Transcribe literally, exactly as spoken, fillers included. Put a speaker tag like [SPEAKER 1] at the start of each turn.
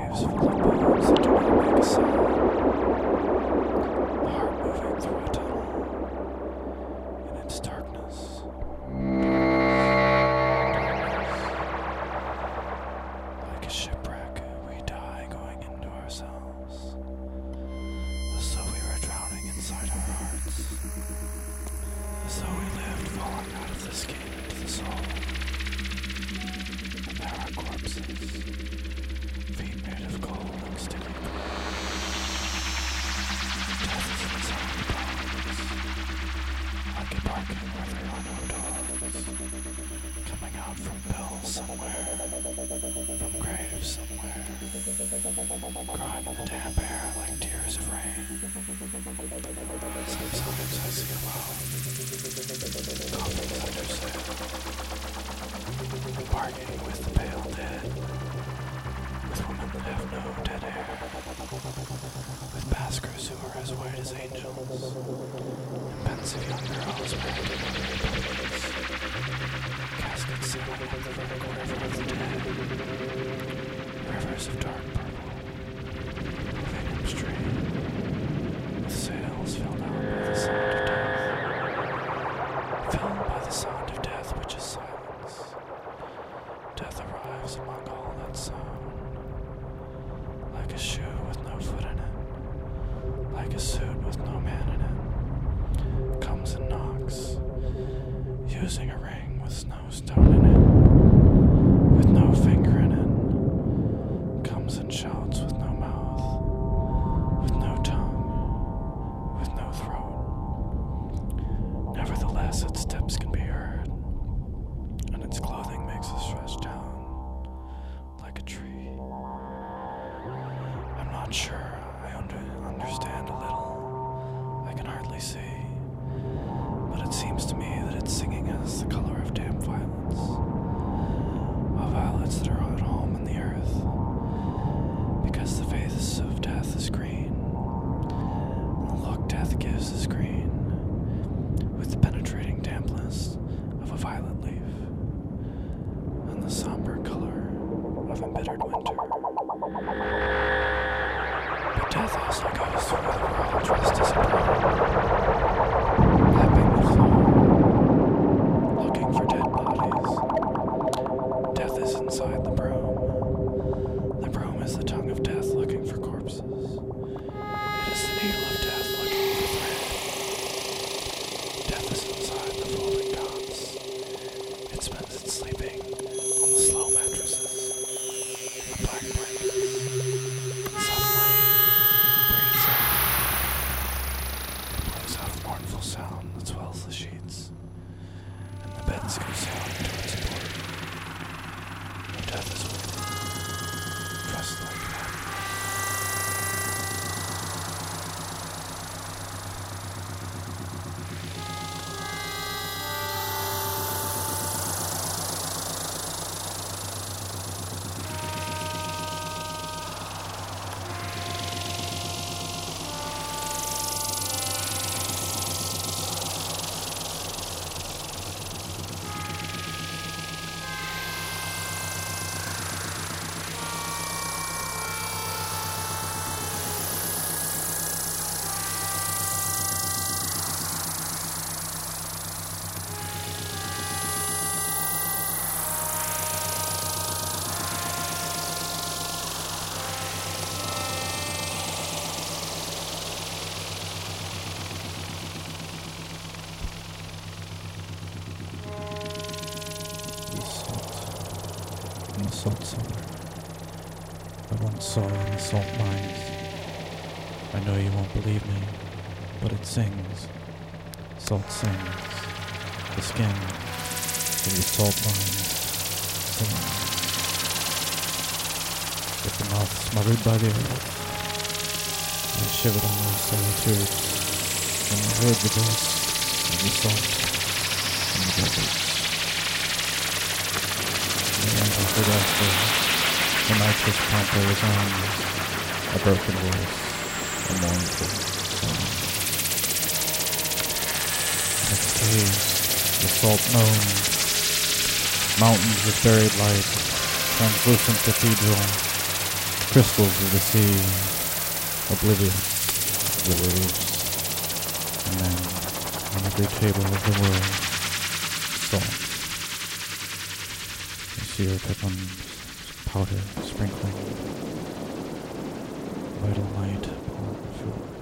[SPEAKER 1] graves full of bones that do not make a sound. A heart moving through a tunnel in its darkness. Like a shipwreck, we die going into ourselves, as though we were drowning inside our hearts, as though we lived falling out of the skin into the soul. And there are corpses, feet made of cold and sticky clay. Death is inside the bones, like a barking where there are no doors, coming out from bells somewhere, from graves somewhere, crying in the damp air like tears of rain. Sometimes I see alone, coffins under sail, bargaining with the pale dead, with women that have no dead hair, with baskers who are as white as angels, and pensive young girls married in their puppies, caskets sailing on the vertical river of the dead, rivers of dark purple, moving upstream, with sails filled out by the sound of death, filled by the sound of death which is silence. Death arrives among all that sound, like a shoe with no foot in it, like a suit with no man in it, comes and knocks, using a ring with no stone in it, with no finger in it, comes and shouts with no mouth, with no tongue, with no throat. Nevertheless, its steps can be heard, and its clothing makes us stretch down like a tree. I'm not sure I under understand a little. I can hardly see, but it seems to me that its singing has the color of damp violets, of violets that are at home in the earth, because the face of death is green, and the look death gives is green, with the penetrating dampness of a violet leaf, and the somber color of embittered winter. But death also goes through the world dressed as a bird, lapping the floor, looking for dead bodies. Death is inside the broom. The broom is the tongue of death looking for corpses. It is the needle of death looking for thread. Death is inside the folding cots. It spends its sleeping on the slow mattresses, the black blankets. Suddenly, breathes out. It blows out a mournful sound that swells the sheets, and the beds go sailing to its port. Death is with it, dressed like that. In the salt cellar I once saw in the salt mines. I know you won't believe me, but it sings. Salt sings. The skin of the salt mines sings. With the mouth smothered by the earth, I shivered on those solitudes and I heard the voice of the salt in the deserts. The after the nitrous pumper was on, a broken voice, a mournful song. Next caves, the salt moaned, mountains of buried light, translucent cathedral,
[SPEAKER 2] crystals of the sea, oblivious of the waves, and then on every table of the world, salt. You see her peppermint powder sprinkling, vital light poured forth.